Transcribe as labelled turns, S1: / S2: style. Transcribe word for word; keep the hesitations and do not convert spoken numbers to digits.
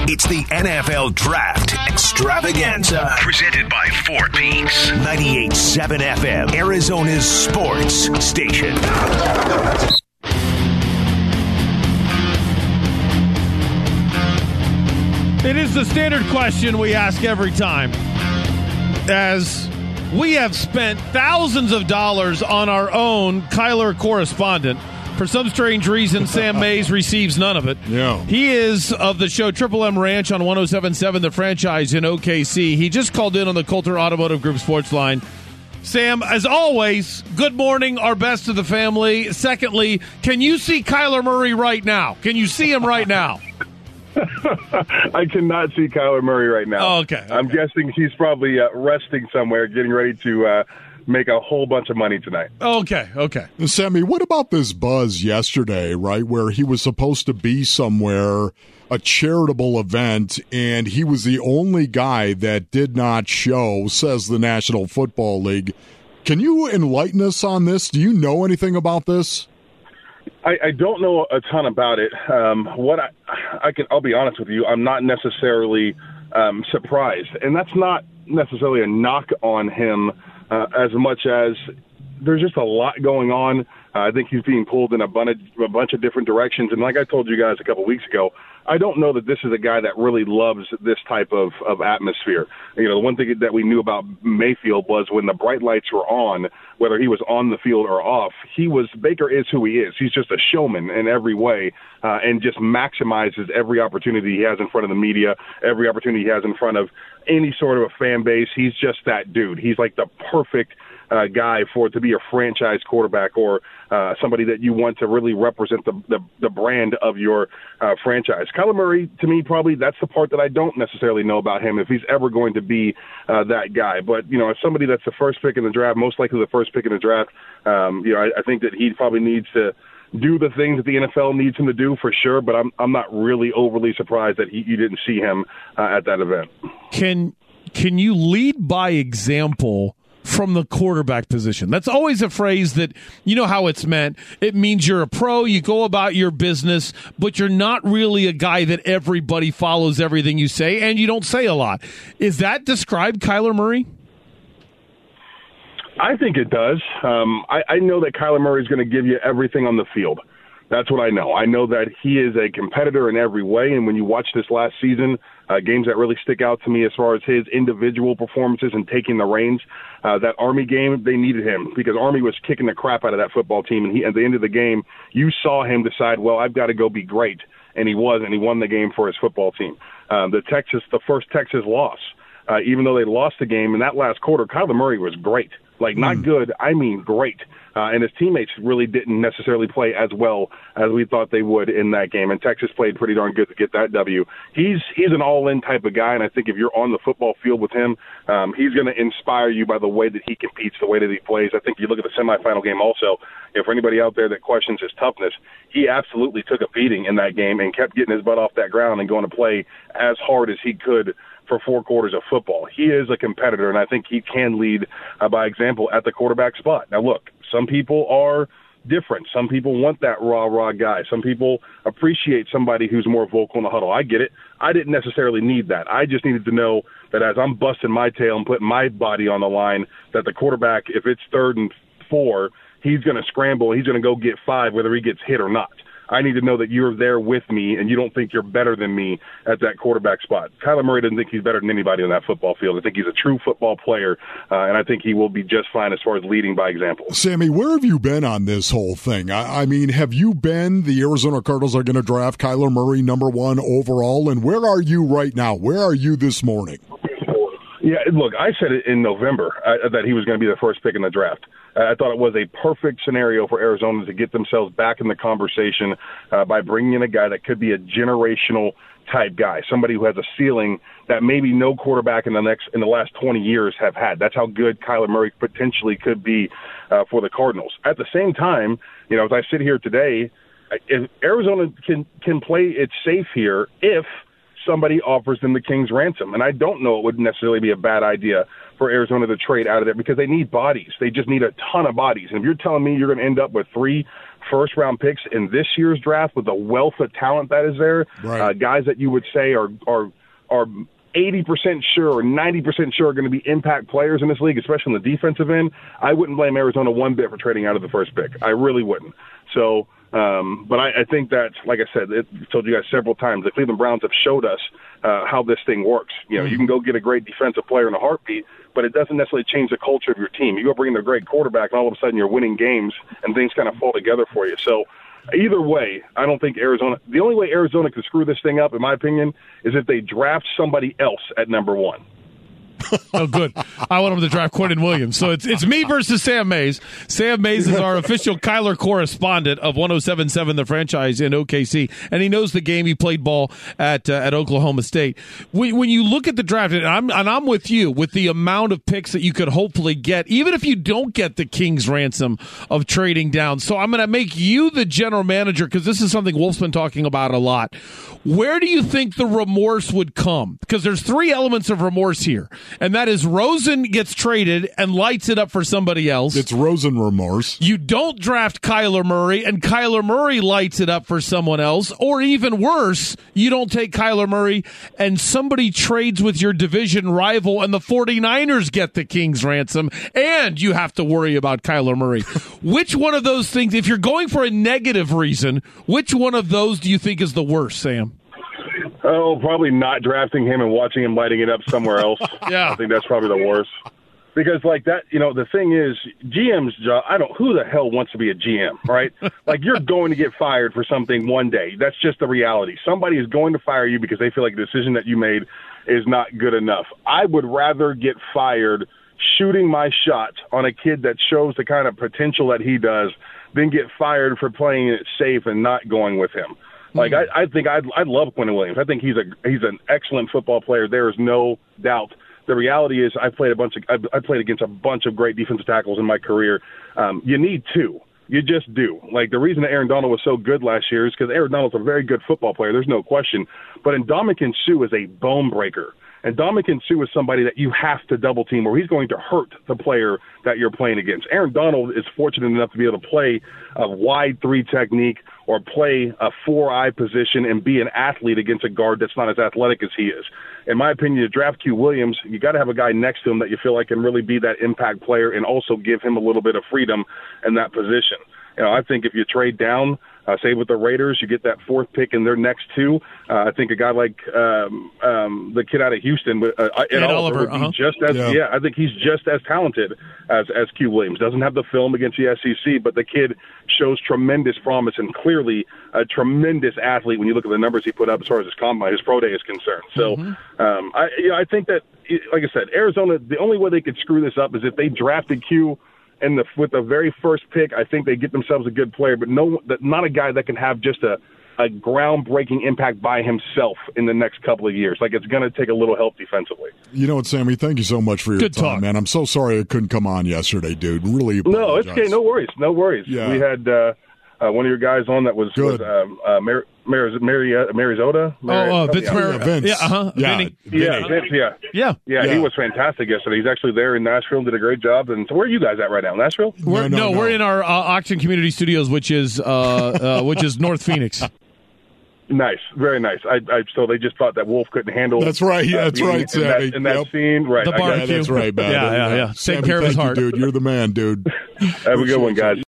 S1: It's the N F L Draft Extravaganza. Presented by Fort Peaks. ninety-eight point seven F M, Arizona's sports station.
S2: It is the standard question we ask every time. As we have spent thousands of dollars on our own Kyler correspondent. For some strange reason, Sam Mays receives none of it.
S3: Yeah.
S2: He is of the show Triple M Ranch on one oh seven point seven The Franchise in O K C. He just called in on the Coulter Automotive Group Sports Line. Sam, as always, good morning, our best to the family. Secondly, can you see Kyler Murray right now? Can you see him right now?
S4: I cannot see Kyler Murray right now.
S2: Oh, okay, okay.
S4: I'm guessing he's probably uh, resting somewhere, getting ready to uh, make a whole bunch of money tonight.
S2: Okay, okay.
S3: Sammy, what about this buzz yesterday, right, where he was supposed to be somewhere, a charitable event, and he was the only guy that did not show, says the National Football League. Can you enlighten us on this? Do you know anything about this?
S4: I, I don't know a ton about it. Um, what I, I can, I'll be honest with you, I'm not necessarily um, surprised, and that's not necessarily a knock on him uh, as much as there's just a lot going on. Uh, I think he's being pulled in a bunch, of, a bunch of different directions, and like I told you guys a couple weeks ago, I don't know that this is a guy that really loves this type of, of atmosphere. You know, the one thing that we knew about Mayfield was when the bright lights were on, whether he was on the field or off, he was Baker is who he is. He's just a showman in every way uh, and just maximizes every opportunity he has in front of the media, every opportunity he has in front of any sort of a fan base. He's just that dude. He's like the perfect uh, guy for to be a franchise quarterback or uh, somebody that you want to really represent the the, the brand of your uh, franchise. Kyler Murray, to me, probably that's the part that I don't necessarily know about him, if he's ever going to be uh, that guy. But, you know, as somebody that's the first pick in the draft, most likely the first pick in the draft, um, you know, I, I think that he probably needs to do the things that the N F L needs him to do for sure, but I'm I'm not really overly surprised that he, you didn't see him uh, at that event.
S2: Can can you lead by example from the quarterback position? That's always a phrase that, you know how it's meant. It means you're a pro, you go about your business, but you're not really a guy that everybody follows everything you say, and you don't say a lot. Is that describe Kyler Murray?
S4: I think it does. Um, I, I know that Kyler Murray is going to give you everything on the field. That's what I know. I know that he is a competitor in every way, and when you watch this last season, uh, games that really stick out to me as far as his individual performances and taking the reins, uh, that Army game, they needed him because Army was kicking the crap out of that football team, and he, at the end of the game, you saw him decide, well, I've got to go be great, and he was, and he won the game for his football team. Um, the Texas, the first Texas loss, uh, even though they lost the game in that last quarter, Kyler Murray was great. Like, not mm. good, I mean great. Uh, and his teammates really didn't necessarily play as well as we thought they would in that game. And Texas played pretty darn good to get that W. He's he's an all-in type of guy, and I think if you're on the football field with him, um, he's going to inspire you by the way that he competes, the way that he plays. I think you look at the semifinal game also, you know, for anybody out there that questions his toughness, he absolutely took a beating in that game and kept getting his butt off that ground and going to play as hard as he could for four quarters of football. He is a competitor, and I think he can lead uh, by example at the quarterback spot. Now, look, some people are different. Some people want that rah-rah guy. Some people appreciate somebody who's more vocal in the huddle. I get it. I didn't necessarily need that. I just needed to know that as I'm busting my tail and putting my body on the line, that the quarterback, if it's third and four, he's going to scramble. He's going to go get five, whether he gets hit or not. I need to know that you're there with me and you don't think you're better than me at that quarterback spot. Kyler Murray doesn't think he's better than anybody on that football field. I think he's a true football player, uh, and I think he will be just fine as far as leading by example.
S3: Sammy, where have you been on this whole thing? I, I mean, have you been the Arizona Cardinals are going to draft Kyler Murray number one overall, and where are you right now? Where are you this morning?
S4: Yeah, look, I said it in November uh, that he was going to be the first pick in the draft. Uh, I thought it was a perfect scenario for Arizona to get themselves back in the conversation uh, by bringing in a guy that could be a generational type guy, somebody who has a ceiling that maybe no quarterback in the next in the last twenty years have had. That's how good Kyler Murray potentially could be uh, for the Cardinals. At the same time, you know, as I sit here today, if Arizona can can play it safe here if somebody offers them the king's ransom. And I don't know it would necessarily be a bad idea for Arizona to trade out of there because they need bodies. They just need a ton of bodies. And if you're telling me you're going to end up with three first-round picks in this year's draft with the wealth of talent that is there,
S3: right.
S4: uh, guys that you would say are are are eighty percent sure or ninety percent sure are going to be impact players in this league, especially on the defensive end, I wouldn't blame Arizona one bit for trading out of the first pick. I really wouldn't. So, um, but I, I think that, like I said, it, I told you guys several times, the Cleveland Browns have showed us uh, how this thing works. You know, mm-hmm. you can go get a great defensive player in a heartbeat, but it doesn't necessarily change the culture of your team. You go bring in a great quarterback, and all of a sudden you're winning games, and things kind of fall together for you. So either way, I don't think Arizona – the only way Arizona can screw this thing up, in my opinion, is if they draft somebody else at number one.
S2: Oh, good. I want him to draft Quentin Williams. So it's it's me versus Sam Mays. Sam Mays is our official Kyler correspondent of one oh seven point seven The Franchise in O K C, and he knows the game. He played ball at uh, at Oklahoma State. When, when you look at the draft, and I'm, and I'm with you, with the amount of picks that you could hopefully get, even if you don't get the king's ransom of trading down. So I'm going to make you the general manager, because this is something Wolf's been talking about a lot. Where do you think the remorse would come? Because there's three elements of remorse here. And that is Rosen gets traded and lights it up for somebody else.
S3: It's Rosen remorse.
S2: You don't draft Kyler Murray, and Kyler Murray lights it up for someone else. Or even worse, you don't take Kyler Murray and somebody trades with your division rival and the 49ers get the king's ransom, and you have to worry about Kyler Murray. Which one of those things, if you're going for a negative reason, which one of those do you think is the worst, Sam?
S4: Oh, probably not drafting him and watching him lighting it up somewhere else.
S2: Yeah.
S4: I think that's probably the worst. Because, like, that, you know, the thing is, G M's job, I don't, who the hell wants to be a G M, right? Like, you're going to get fired for something one day. That's just the reality. Somebody is going to fire you because they feel like the decision that you made is not good enough. I would rather get fired shooting my shot on a kid that shows the kind of potential that he does than get fired for playing it safe and not going with him. Like, I, I think I'd, I'd love Quentin Williams. I think he's a he's an excellent football player. There is no doubt. The reality is, I played a bunch of I, I played against a bunch of great defensive tackles in my career. Um, you need two. You just do. Like, the reason that Aaron Donald was so good last year is because Aaron Donald's a very good football player. There's no question. But Ndamukong Suh is a bone breaker. And Ndamukong Suh is somebody that you have to double team, or he's going to hurt the player that you're playing against. Aaron Donald is fortunate enough to be able to play a wide three technique or play a four-eye position and be an athlete against a guard that's not as athletic as he is. In my opinion, to draft Q Williams, you got to have a guy next to him that you feel like can really be that impact player and also give him a little bit of freedom in that position. You know, I think if you trade down, uh, say with the Raiders, you get that fourth pick in their next two. Uh, I think a guy like um, um, the kid out of Houston, uh, Ed Oliver, Oliver would be uh-huh. just as yeah. yeah. I think he's just as talented as as Q Williams. Doesn't have the film against the S E C, but the kid shows tremendous promise and clearly a tremendous athlete when you look at the numbers he put up as far as his combine, his pro day is concerned. So, mm-hmm. um, I you know, I think that, like I said, Arizona, the only way they could screw this up is if they drafted Q. And the, with the very first pick, I think they get themselves a good player, but no, not a guy that can have just a, a groundbreaking impact by himself in the next couple of years. Like, it's going to take a little help defensively.
S3: You know what, Sammy? Thank you so much for your
S2: good
S3: time,
S2: talk.
S3: man. I'm so sorry I couldn't come on yesterday, dude. Really apologize.
S4: No, it's okay. No worries. No worries. Yeah. We had uh, uh, one of your guys on that was, was um, uh, Mar- Mar- Mary, uh, Mariota. Mary,
S2: oh, uh, Vince.
S3: Mar- Vince.
S2: Yeah, uh-huh.
S3: Yeah,
S2: Vinny.
S4: yeah, Vince, yeah.
S2: Yeah.
S4: Yeah,
S3: yeah.
S4: he was fantastic yesterday. He's actually there in Nashville and did a great job. And so where are you guys at right now? Nashville?
S2: We're,
S3: no, no,
S2: no,
S3: no,
S2: we're in our uh, Auction Community Studios, which is uh, uh, which is North Phoenix.
S4: Nice, very nice. I, I so they just thought that Wolf couldn't handle.
S3: That's right. Yeah, that's
S4: uh,
S3: right,
S4: in
S3: Sammy.
S4: that, in that
S3: yep.
S4: scene, right?
S2: The
S3: Yeah, that's right, man.
S2: Yeah, yeah, yeah.
S3: Sammy,
S2: Take care of his
S3: thank
S2: heart,
S3: you, dude. You're the man, dude.
S4: Have a good one, guys.